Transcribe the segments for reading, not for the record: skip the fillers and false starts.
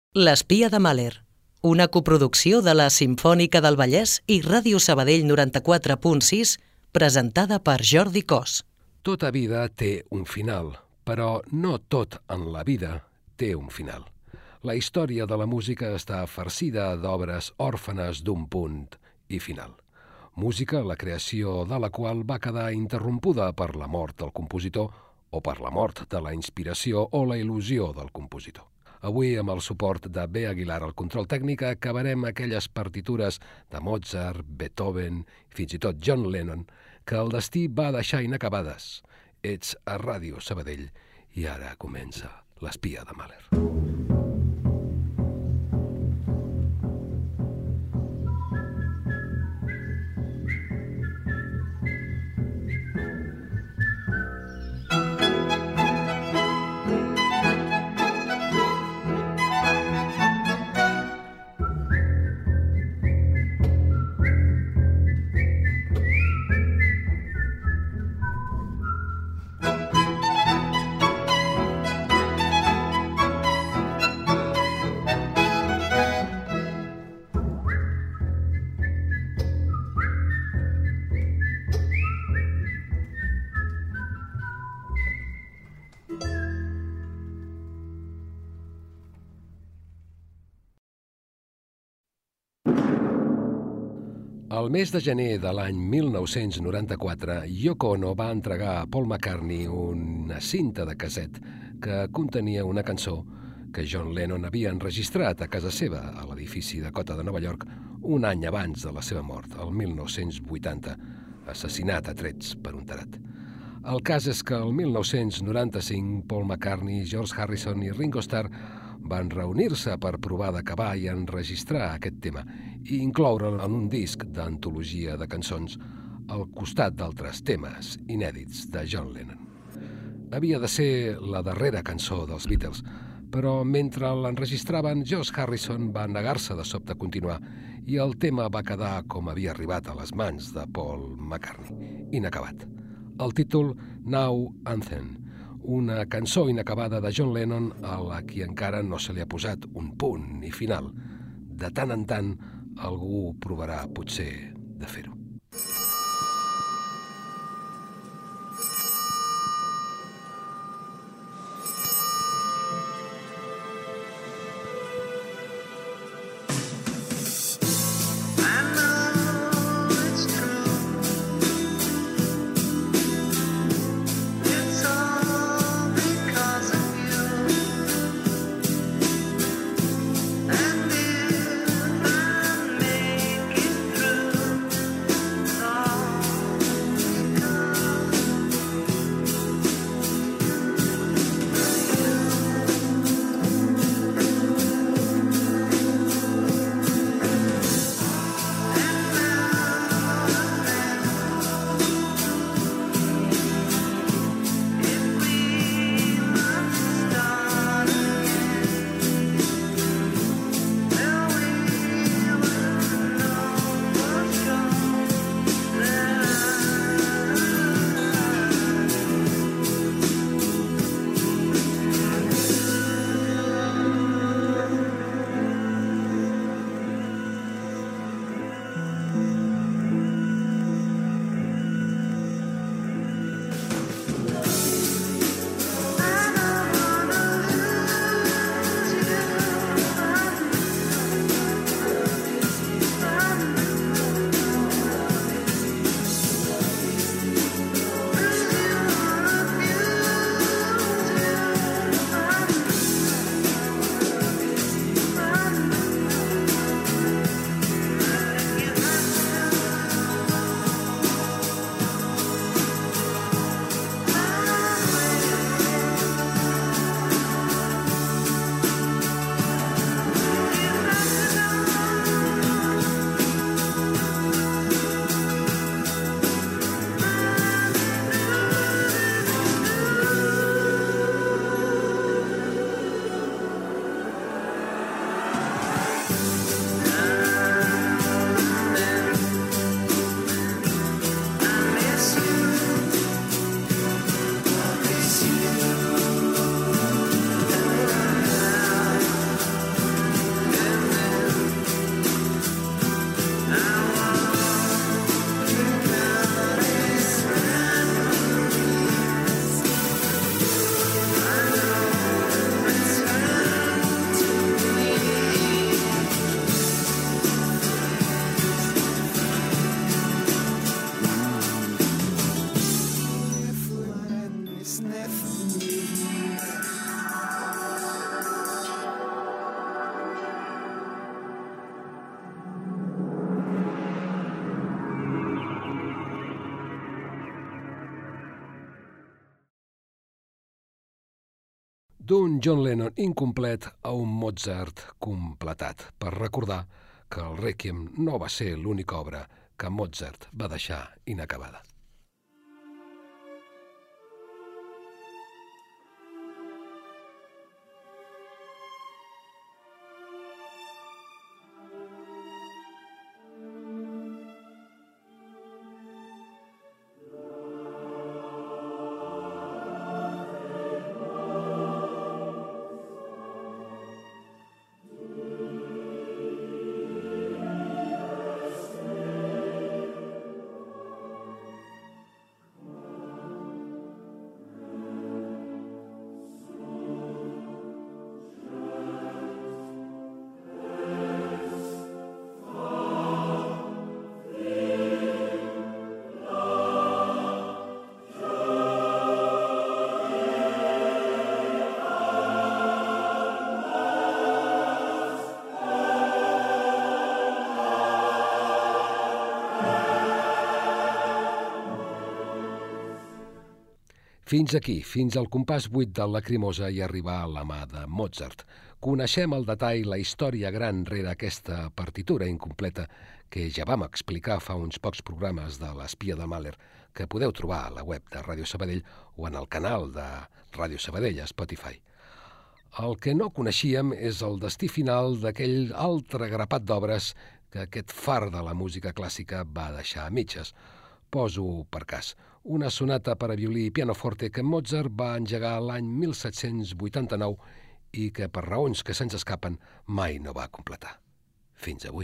L'espia de Mahler, una coproducció de la Simfònica del Vallès i Ràdio Sabadell 94.6, presentada per Jordi Cos. Tota vida té un final, però no tot en la vida té un final. La història de la música està farcida d'obres òrfanes d'un punt i final. Música, la creació de la qual va quedar interrompuda per la mort del compositor o per la mort de la inspiració o la il·lusió del compositor. Avui, amb el suport de B. Aguilar al control tècnic, acabarem aquelles partitures de Mozart, Beethoven i fins i tot John Lennon que el destí va deixar inacabades. Ets a Ràdio Sabadell i ara comença l'espia de Mahler. El mes de gener de l'any 1994, Yoko Ono va entregar a Paul McCartney una cinta de casset que contenia una cançó que John Lennon havia enregistrat a casa seva, a l'edifici Dakota de Nova York, un any abans de la seva mort, el 1980, assassinat a trets per un tarat. El cas és que el 1995 Paul McCartney, George Harrison i Ringo Starr van reunir-se per provar d'acabar i enregistrar aquest tema i incloure'l en un disc d'antologia de cançons al costat d'altres temes inèdits de John Lennon. Havia de ser la darrera cançó dels Beatles, però mentre l'enregistraven, George Harrison va negar-se de sobte a continuar i el tema va quedar com havia arribat a les mans de Paul McCartney, inacabat. El títol Now Anthem, una cançó inacabada de John Lennon a la qui encara no se li ha posat un punt i final. De tant en tant, algú provarà potser de fer-ho. And if I make it through d'un John Lennon incomplet a un Mozart completat, per recordar que el Requiem no va ser l'única obra que Mozart va deixar inacabada. Fins aquí, fins al compàs 8 del Lacrimosa i arribar a la mà de Mozart. Coneixem al detall la història gran rere aquesta partitura incompleta que ja vam explicar fa uns pocs programes de l'Espia de Mahler, que podeu trobar a la web de Ràdio Sabadell o en el canal de Ràdio Sabadell a Spotify. El que no coneixíem és el destí final d'aquell altre grapat d'obres que aquest far de la música clàssica va deixar a mitges. Poso per cas una sonata per a violí i pianoforte que Mozart va engegar l'any 1789 i que, per raons que se'ns escapen, mai no va completar. Fins avui.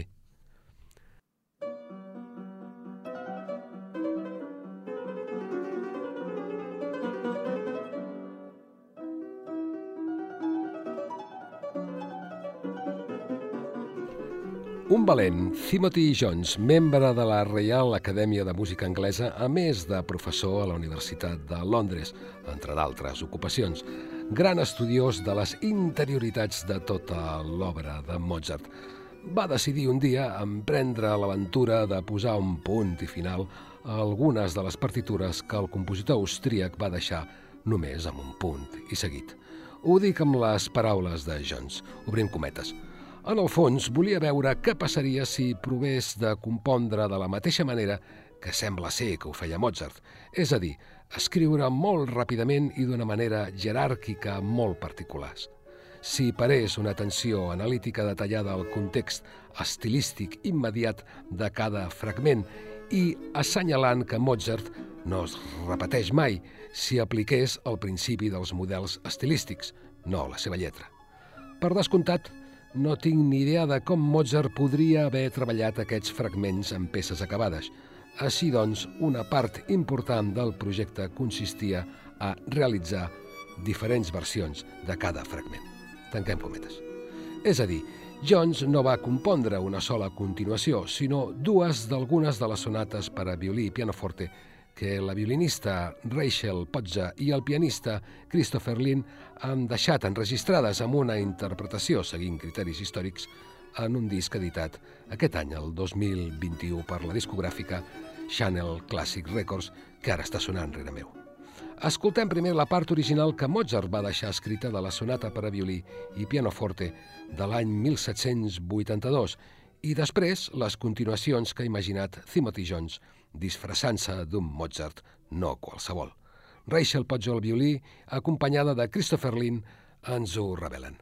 Un valent, Timothy Jones, membre de la Reial Acadèmia de Música Anglesa, a més de professor a la Universitat de Londres, entre d'altres ocupacions, gran estudiós de les interioritats de tota l'obra de Mozart, va decidir un dia emprendre l'aventura de posar un punt i final a algunes de les partitures que el compositor austríac va deixar només amb un punt i seguit. Ho dic amb les paraules de Jones, obrim cometes. En el fons, volia veure què passaria si provés de compondre de la mateixa manera que sembla ser que ho feia Mozart, és a dir, escriure molt ràpidament i d'una manera jeràrquica molt particulars. Si parés una atenció analítica detallada al context estilístic immediat de cada fragment i assenyalant que Mozart no es repeteix mai si apliqués el principi dels models estilístics, no la seva lletra. Per descomptat, no tinc ni idea de com Mozart podria haver treballat aquests fragments en peces acabades. Així doncs, una part important del projecte consistia a realitzar diferents versions de cada fragment. Tanquem cometes. És a dir, Jones no va compondre una sola continuació, sinó dues d'algunes de les sonates per a violí i pianoforte que la violinista Rachel Potza i el pianista Christopher Lynn han deixat enregistrades amb una interpretació seguint criteris històrics en un disc editat aquest any, el 2021, per la discogràfica Channel Classic Records, que ara està sonant rere meu. Escoltem primer la part original que Mozart va deixar escrita de la sonata per a violí i pianoforte de l'any 1782 i després les continuacions que ha imaginat Timothy Jones, disfressant-se d'un Mozart no qualsevol. Rachel Potza al violí, acompanyada de Christopher Lynn, ens ho revelen.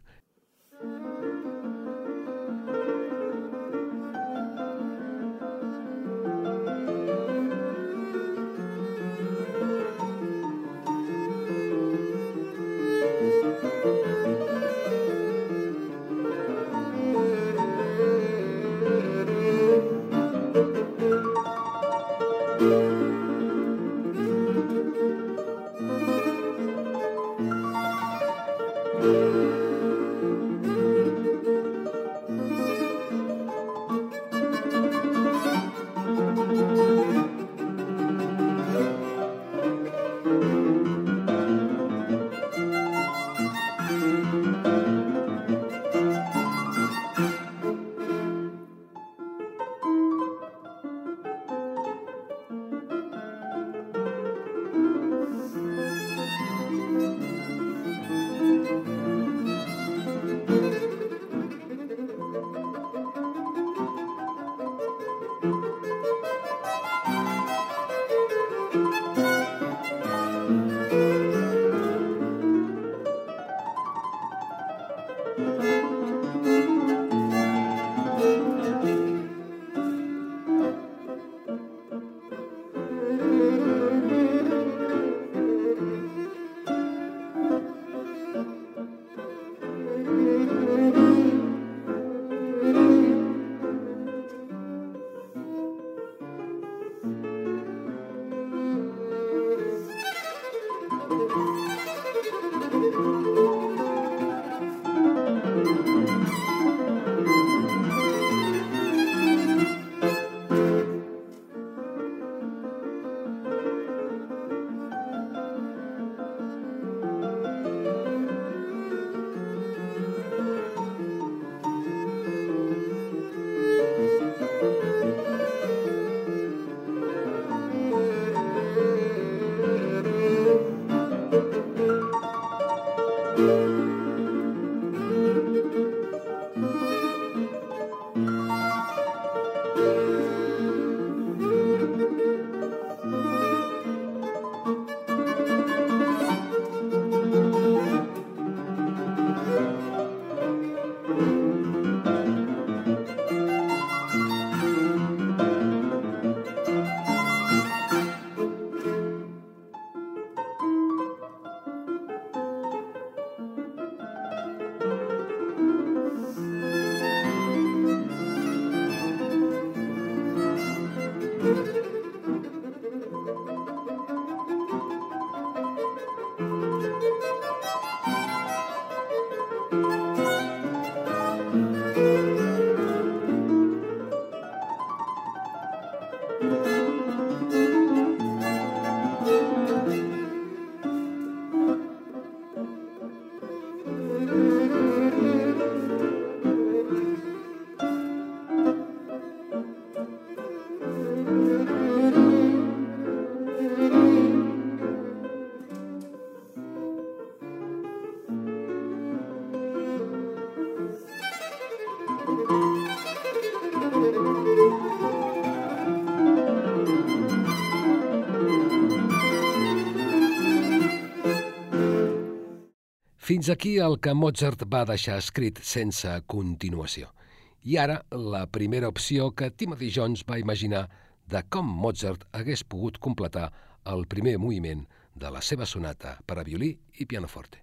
Fins aquí el que Mozart va deixar escrit sense continuació. I ara, la primera opció que Timothy Jones va imaginar de com Mozart hagués pogut completar el primer moviment de la seva sonata per a violí i pianoforte.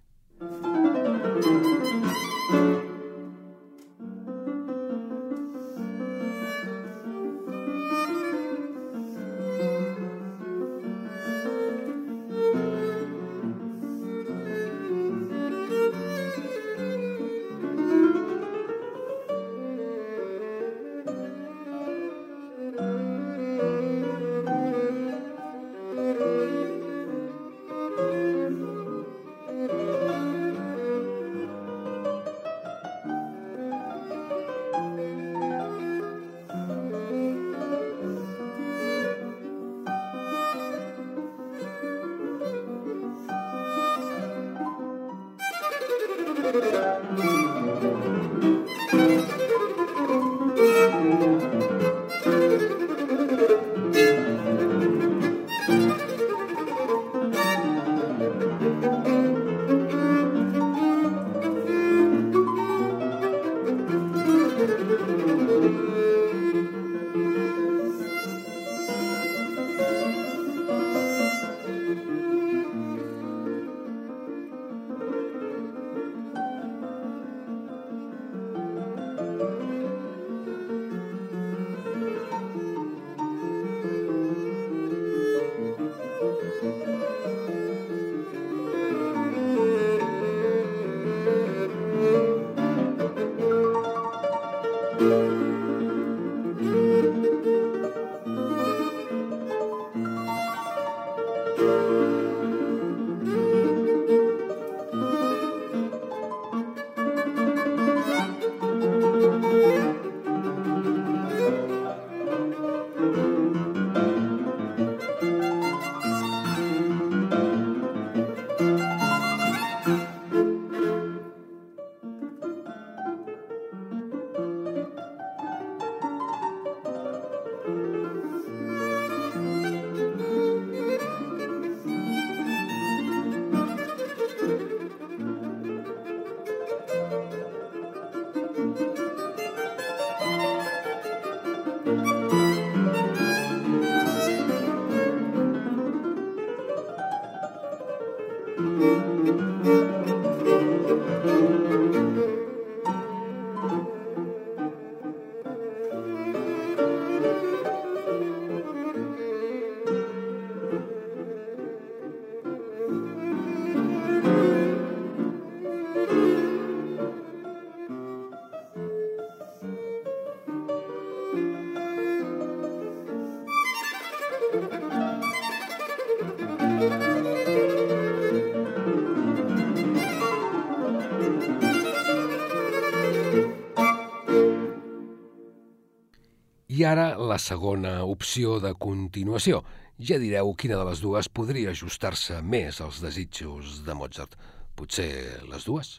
I ara la segona opció de continuació. Ja direu quina de les dues podria ajustar-se més als desitjos de Mozart. Potser les dues?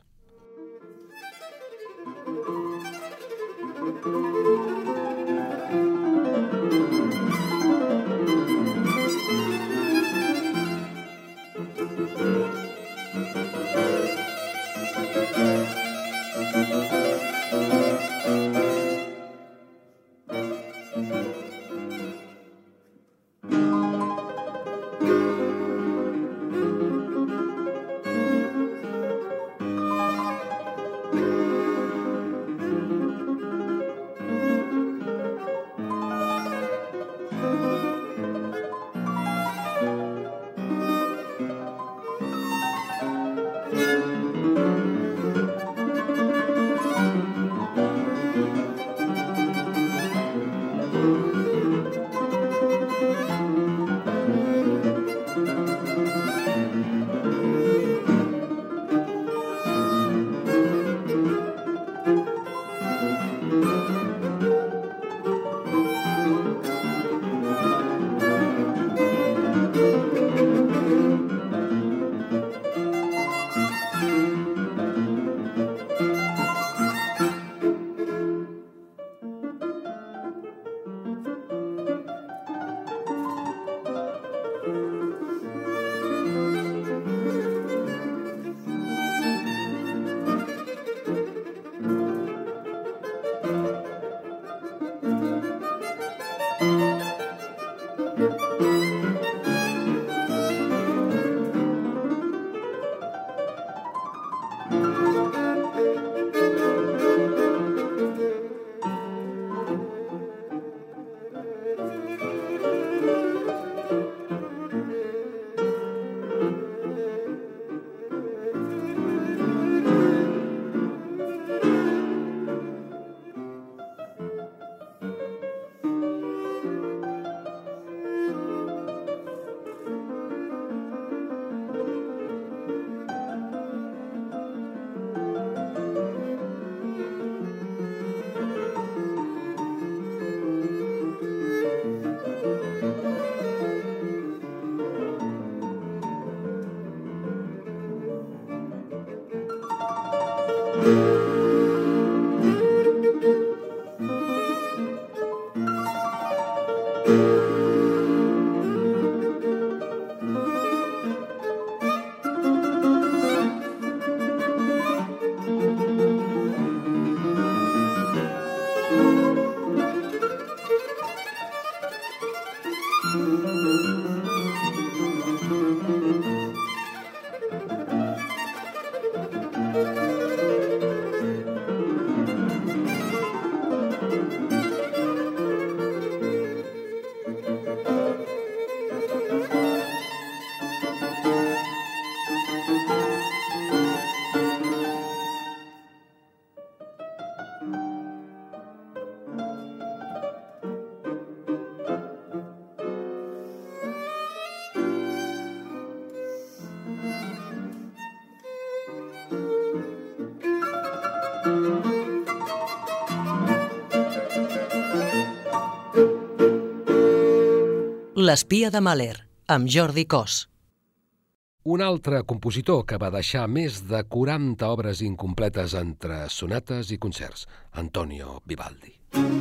L'espia de Mahler, amb Jordi Cos. Un altre compositor que va deixar més de 40 obres incompletes entre sonates i concerts, Antonio Vivaldi.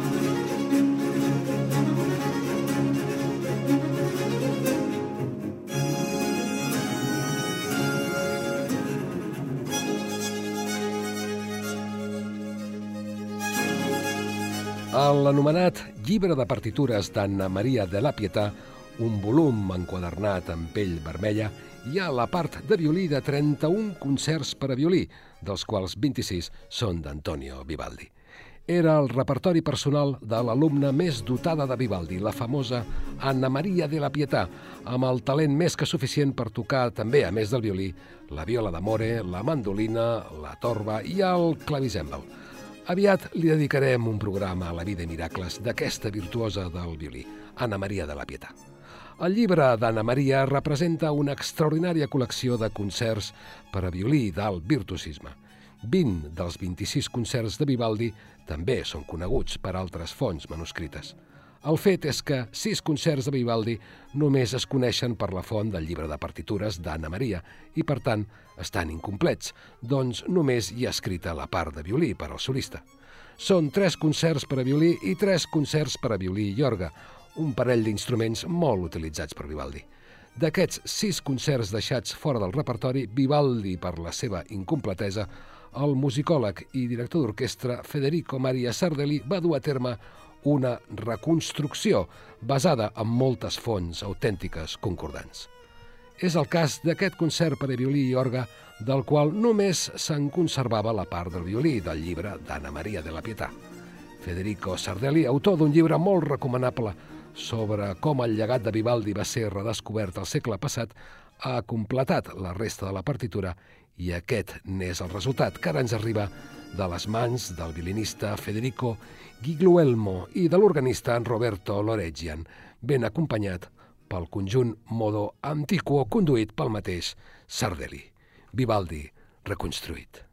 A l'anomenat Llibre de partitures d'Anna Maria de la Pietà, un volum enquadernat en pell vermella, hi ha la part de violí de 31 concerts per a violí, dels quals 26 són d'Antonio Vivaldi. Era el repertori personal de l'alumna més dotada de Vivaldi, la famosa Anna Maria de la Pietà, amb el talent més que suficient per tocar també, a més del violí, la viola d'amore, la mandolina, la torba i el clavicèmbal. Aviat li dedicarem un programa a la vida i miracles d'aquesta virtuosa del violí, Anna Maria de la Pietà. El llibre d'Anna Maria representa una extraordinària col·lecció de concerts per a violí d'alt virtuosisme. 20 dels 26 concerts de Vivaldi també són coneguts per altres fonts manuscrites. El fet és que 6 concerts de Vivaldi només es coneixen per la font del llibre de partitures d'Anna Maria i, per tant, estan incomplets, doncs només hi ha escrita la part de violí per al solista. Són 3 concerts per a violí i 3 concerts per a violí i orgue, un parell d'instruments molt utilitzats per Vivaldi. D'aquests 6 concerts deixats fora del repertori, Vivaldi, per la seva incompletesa, el musicòleg i director d'orquestra Federico Maria Sardelli va dur a terme una reconstrucció basada en moltes fonts autèntiques concordants. És el cas d'aquest concert per a violí i orgue, del qual només se'n conservava la part del violí del llibre d'Anna Maria de la Pietà. Federico Sardelli, autor d'un llibre molt recomanable sobre com el llegat de Vivaldi va ser redescobert al segle passat, ha completat la resta de la partitura i aquest n'és el resultat que ara ens arriba de les mans del violinista Federico Guglielmo i de l'organista Roberto Loregian, ben acompanyat pel conjunt Modo Antiquo conduït pel mateix Sardelli. Vivaldi reconstruït.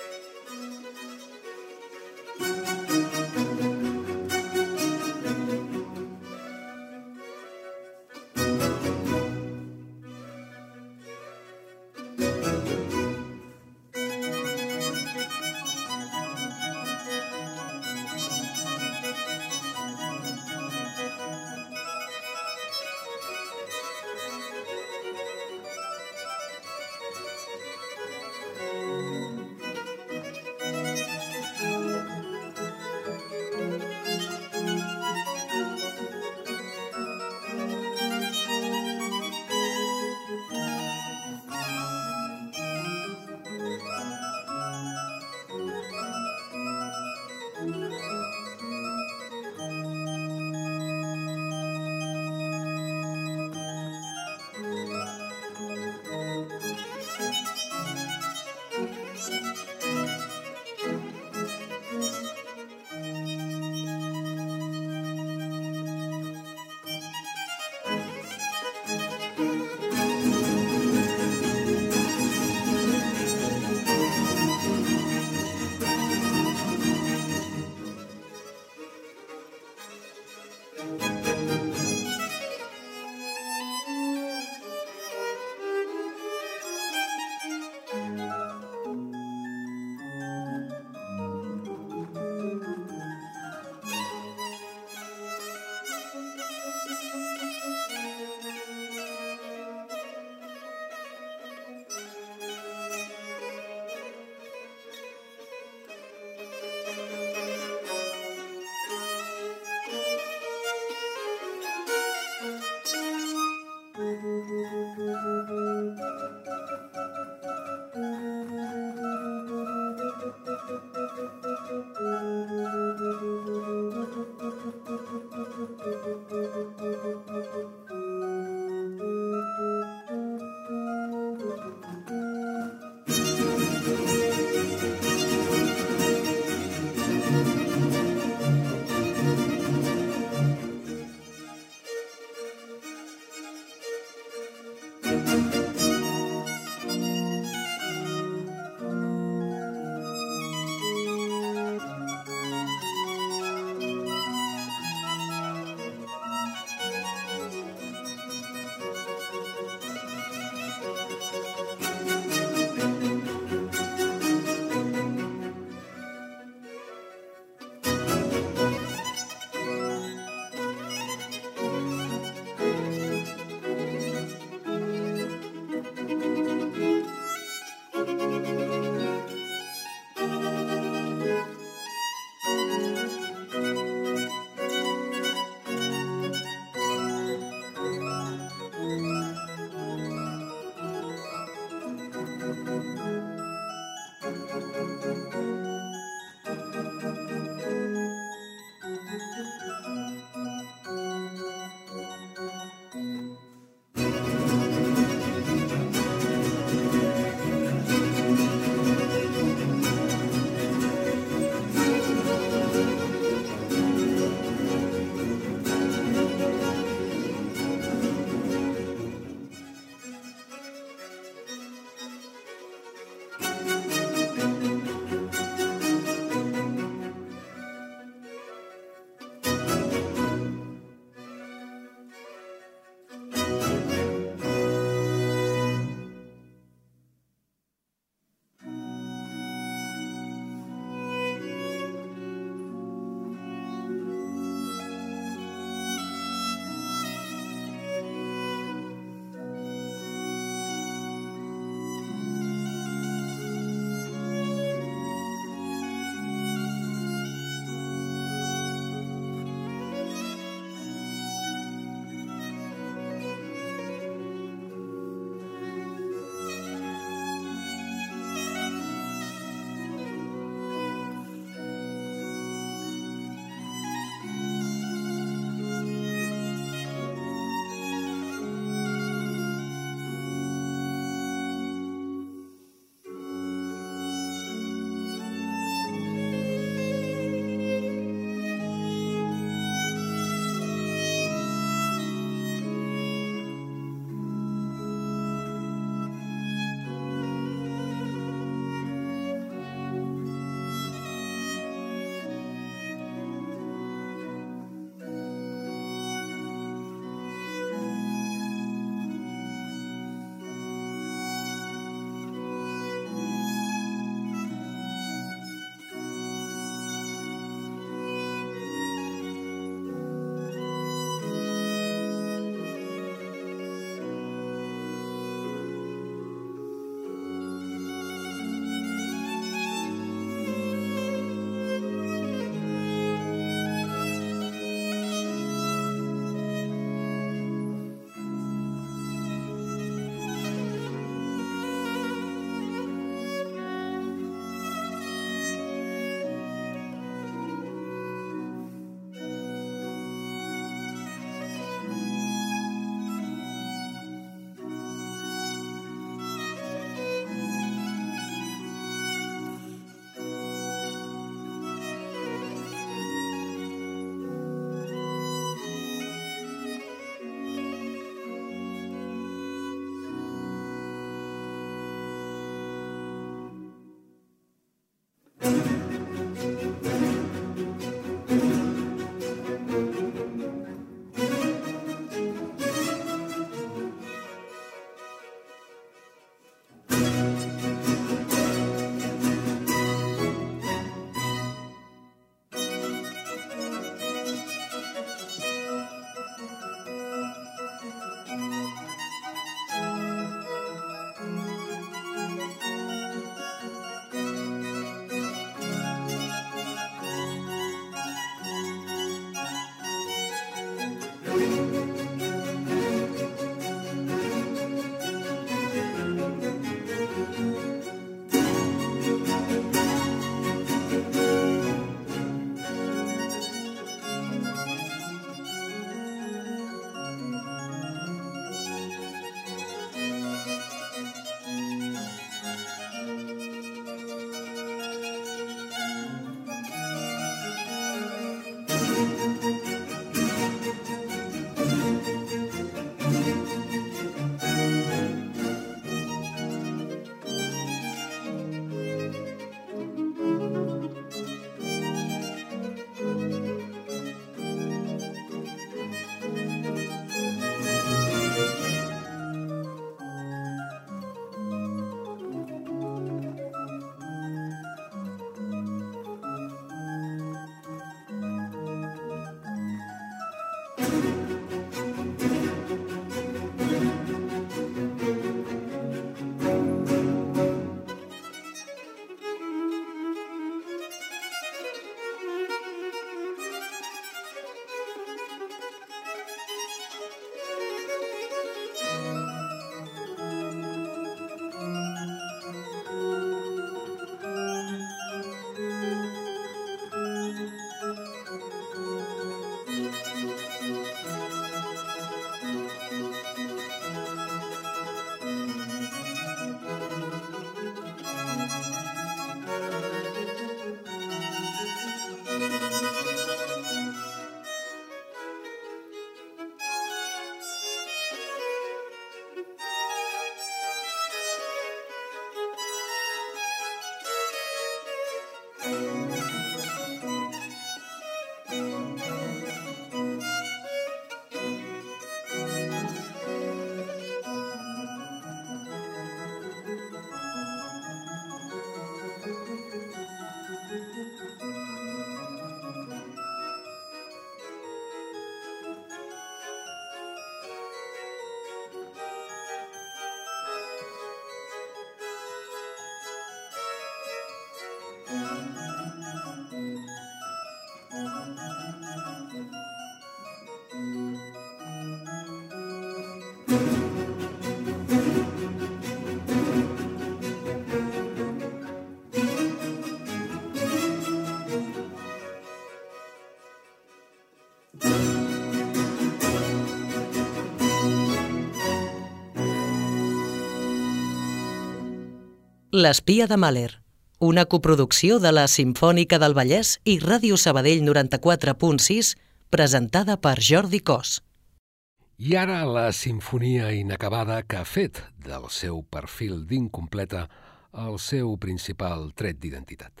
L'espia de Mahler, una coproducció de la Simfònica del Vallès i Ràdio Sabadell 94.6, presentada per Jordi Cos. I ara la simfonia inacabada que ha fet del seu perfil d'incompleta el seu principal tret d'identitat.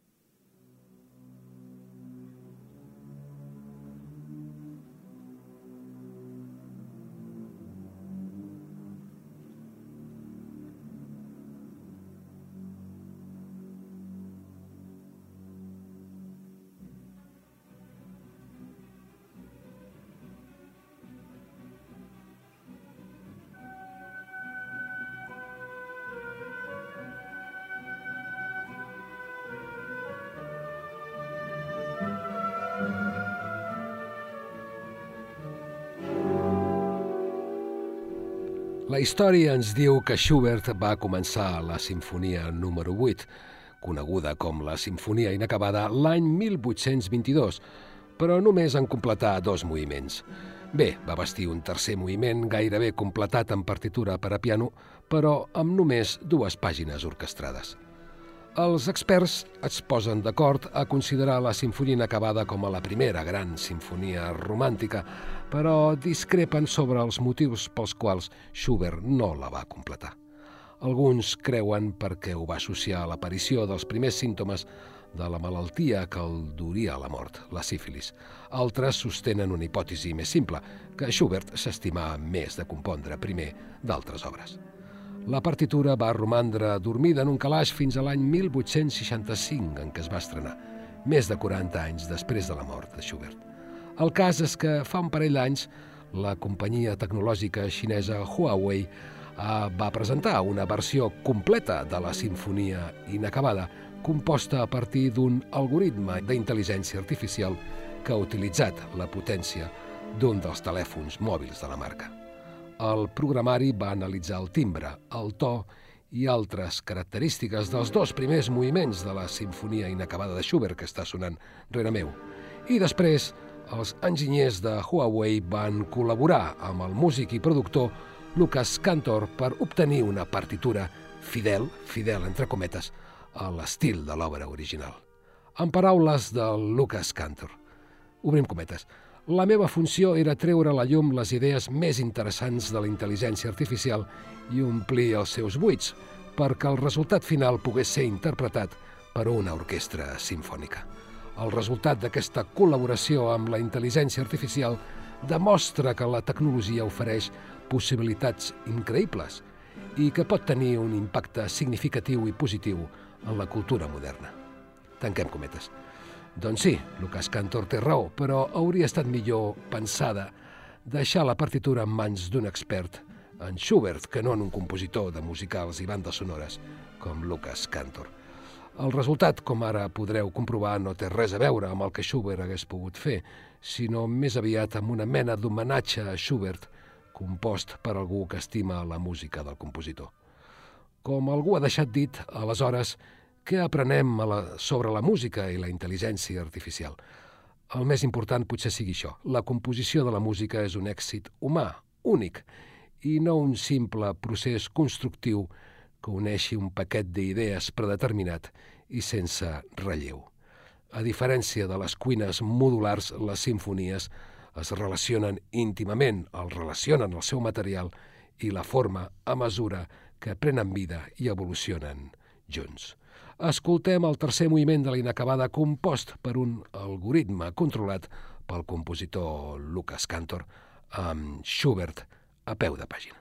La història ens diu que Schubert va començar la simfonia número 8, coneguda com la Simfonia Inacabada, l'any 1822, però només en completar 2 moviments. Bé, va bastir un tercer moviment gairebé completat en partitura per a piano, però amb només 2 pàgines orquestrades. Els experts es posen d'acord a considerar la Simfonia Inacabada com a la primera gran simfonia romàntica, però discrepen sobre els motius pels quals Schubert no la va completar. Alguns creuen perquè ho va associar a l'aparició dels primers símptomes de la malaltia que el duria a la mort, la sífilis. Altres sostenen una hipòtesi més simple, que Schubert s'estimava més de compondre primer d'altres obres. La partitura va romandre dormida en un calaix fins a l'any 1865, en què es va estrenar, més de 40 anys després de la mort de Schubert. El cas és que fa un parell d'anys la companyia tecnològica xinesa Huawei va presentar una versió completa de la Simfonia Inacabada, composta a partir d'un algoritme d'intel·ligència artificial que ha utilitzat la potència d'un dels telèfons mòbils de la marca. El programari va analitzar el timbre, el to i altres característiques dels 2 primers moviments de la Simfonia Inacabada de Schubert que està sonant rere meu. I després, els enginyers de Huawei van col·laborar amb el músic i productor Lucas Cantor per obtenir una partitura fidel entre cometes, a l'estil de l'obra original. En paraules de Lucas Cantor, obrim cometes, la meva funció era treure a la llum les idees més interessants de la intel·ligència artificial i omplir els seus buits perquè el resultat final pogués ser interpretat per una orquestra simfònica. El resultat d'aquesta col·laboració amb la intel·ligència artificial demostra que la tecnologia ofereix possibilitats increïbles i que pot tenir un impacte significatiu i positiu en la cultura moderna. Tanquem cometes. Doncs sí, Lucas Cantor té raó, però hauria estat millor pensada deixar la partitura en mans d'un expert, en Schubert, que no en un compositor de musicals i bandes sonores com Lucas Cantor. El resultat, com ara podreu comprovar, no té res a veure amb el que Schubert hagués pogut fer, sinó més aviat amb una mena d'homenatge a Schubert, compost per algú que estima la música del compositor. Com algú ha deixat dit, aleshores, què aprenem sobre la música i la intel·ligència artificial? El més important potser sigui això. La composició de la música és un èxit humà, únic, i no un simple procés constructiu que uneixi un paquet d'idees predeterminat i sense relleu. A diferència de les cuines modulars, les simfonies es relacionen íntimament, relacionen el seu material i la forma a mesura que prenen vida i evolucionen junts. Escoltem el tercer moviment de la Inacabada compost per un algoritme controlat pel compositor Lucas Cantor amb Schubert a peu de pàgina.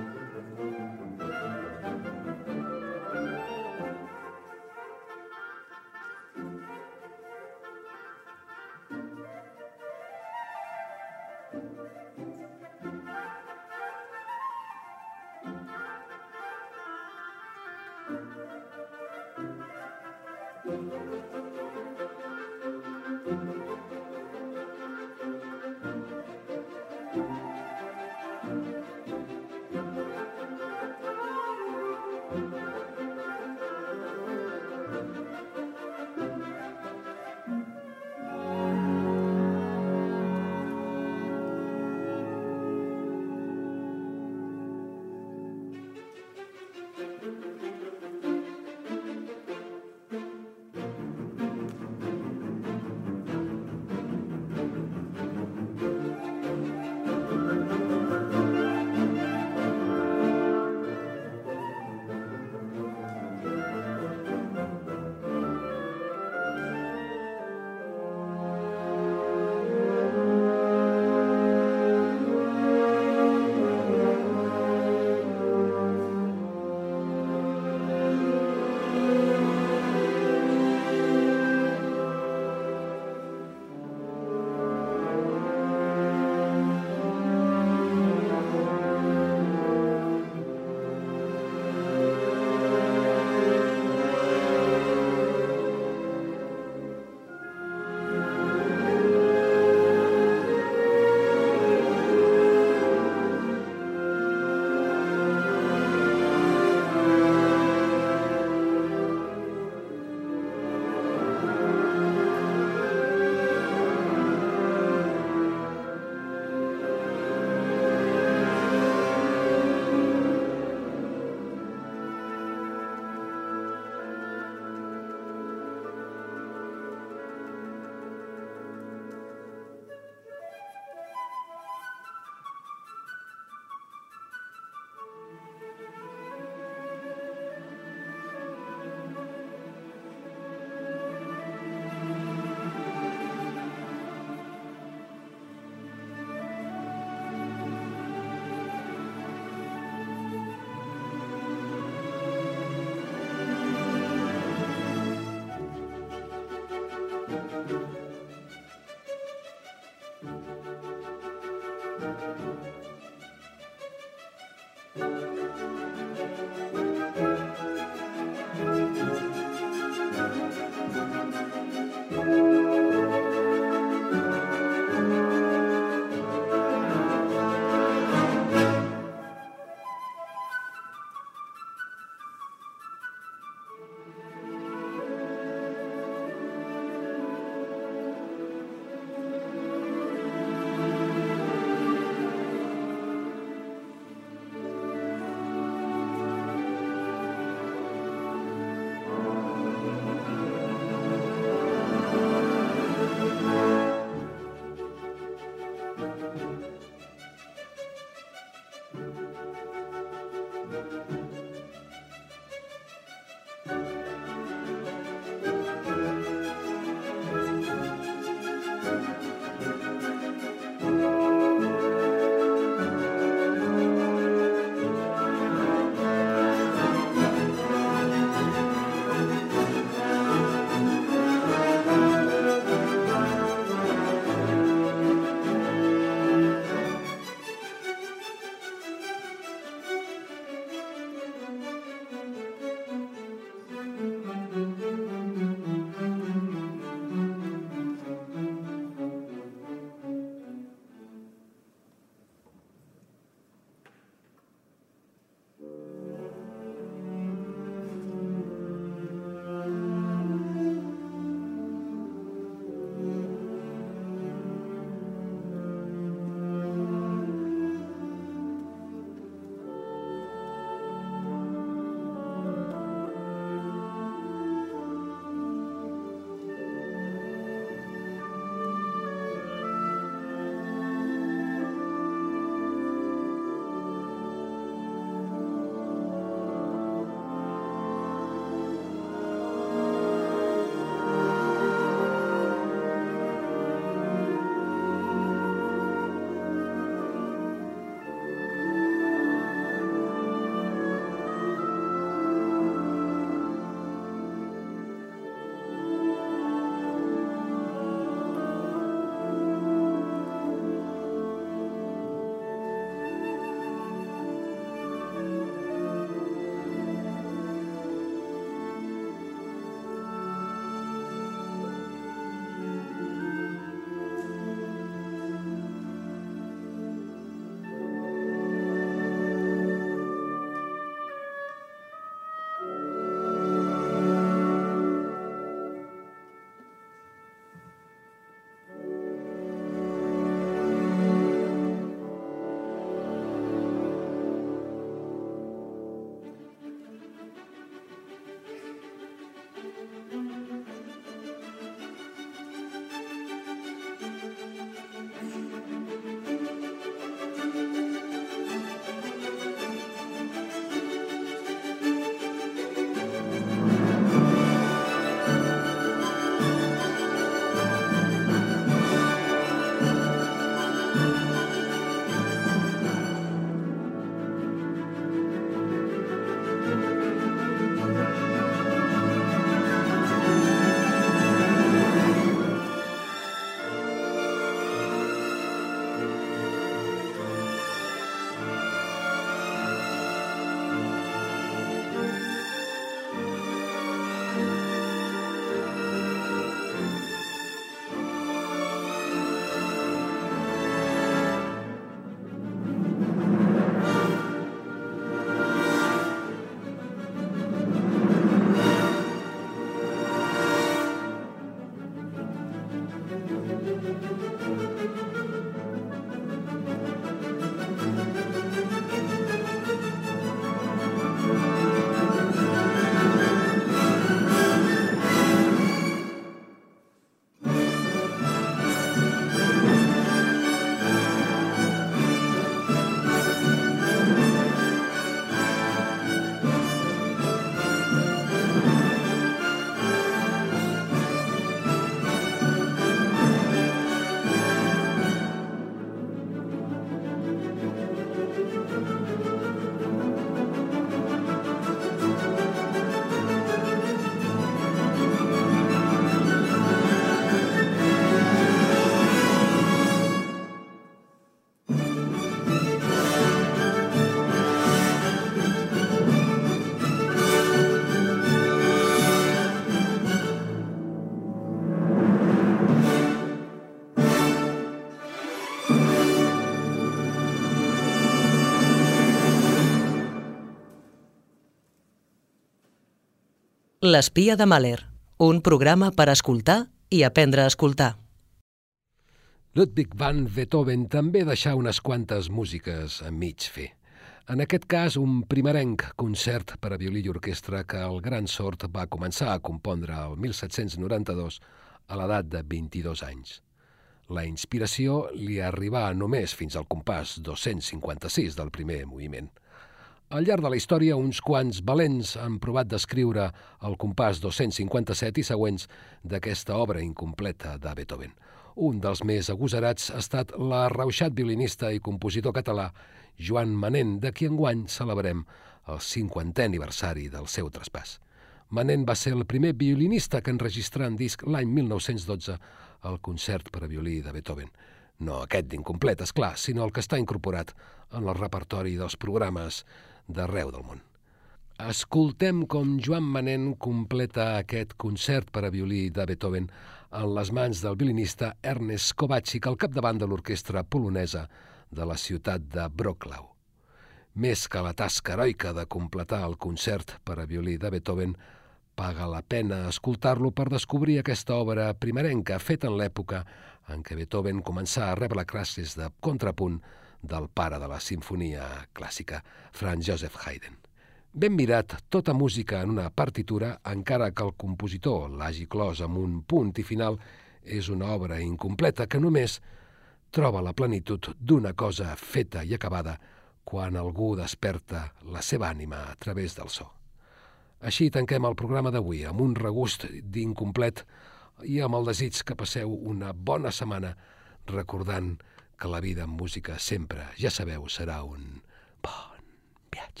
L'espia de Mahler, un programa per escoltar i aprendre a escoltar. Ludwig van Beethoven també deixà unes quantes músiques a mig fer. En aquest cas, un primerenc concert per a violí i orquestra que el gran Sort va començar a compondre el 1792 a l'edat de 22 anys. La inspiració li arribà només fins al compàs 256 del primer moviment. Al llarg de la història, uns quants valents han provat d'escriure el compàs 257 i següents d'aquesta obra incompleta de Beethoven. Un dels més agosarats ha estat l'arrauxat violinista i compositor català Joan Manent, de qui enguany celebrem el 50è aniversari del seu traspàs. Manent va ser el primer violinista que enregistrà en disc l'any 1912 el concert per a violí de Beethoven. No aquest d'incomplet, esclar, sinó el que està incorporat en el repertori dels programes d'arreu del món. Escoltem com Joan Manent completa aquest concert per a violí de Beethoven en les mans del violinista Ernest Kowalczyk al capdavant de l'orquestra polonesa de la ciutat de Wrocław. Més que la tasca heroica de completar el concert per a violí de Beethoven, paga la pena escoltar-lo per descobrir aquesta obra primerenca feta en l'època en què Beethoven començà a rebre classes de contrapunt del pare de la simfonia clàssica, Franz Joseph Haydn. Ben mirat, tota música en una partitura, encara que el compositor l'hagi clos amb un punt i final, és una obra incompleta que només troba la plenitud d'una cosa feta i acabada quan algú desperta la seva ànima a través del so. Així tanquem el programa d'avui amb un regust d'incomplet i amb el desig que passeu una bona setmana recordant que la vida en música sempre, ja sabeu, serà un bon viatge.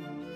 you.